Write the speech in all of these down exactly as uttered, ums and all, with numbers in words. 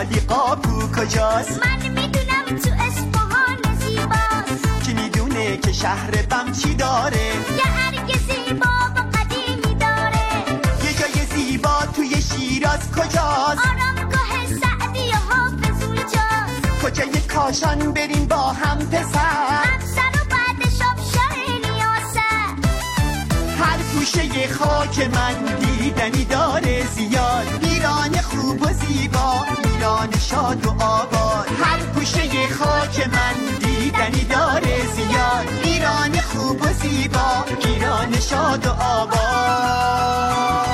ولی قاپو کجاست؟ من میدونم تو اصفهان زیباست. کی میدونه که شهر بم چی داره؟ یه ارگ زیبا و قدیمی داره. یه جای زیبا توی شیراز کجاست؟ آرامگاه سعدی و حافظ اونجاست. کجای کاشان بریم با هم پسر؟ افسر و بعدش آبشار نیاسر. هر گوشه خاک من دیدنی داره زیاد. ایران خوب و زیبا، ایران شاد و آباد. هر گوشه خاک من دیدنی داره زیاد. ایران خوب و زیبا، ایران شاد و آباد.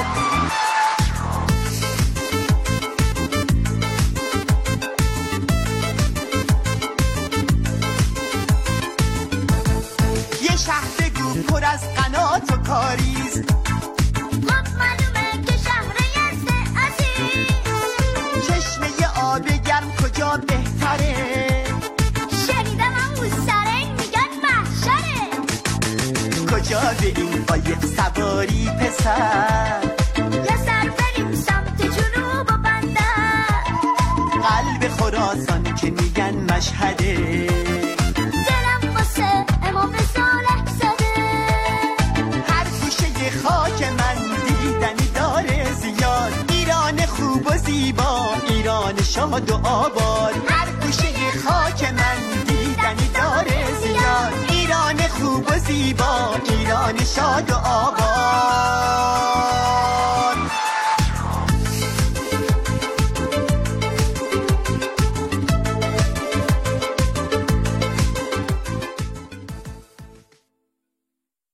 یه شهر بگو پر از قنات و کاریز. خب معلومه که شهر یزد عزیز. چشمه آب گرم کجا بهتره؟ شنیدم اون سرنگ میگن محشره. کجا بریم با یک سواری پسر؟ یه سر بریم سمت جنوب و بندر. قلب خراسان که میگن مشهده. دلم واسه امام صالح زده. هر گوشه خاک من دیدنی داره زیاد. ایران خوب و زیبا، ایران شاد و آباد. هر گوشه خاک من دیدنی داره زیاد. ایران خوب و زیبا، ایران شاد و آباد.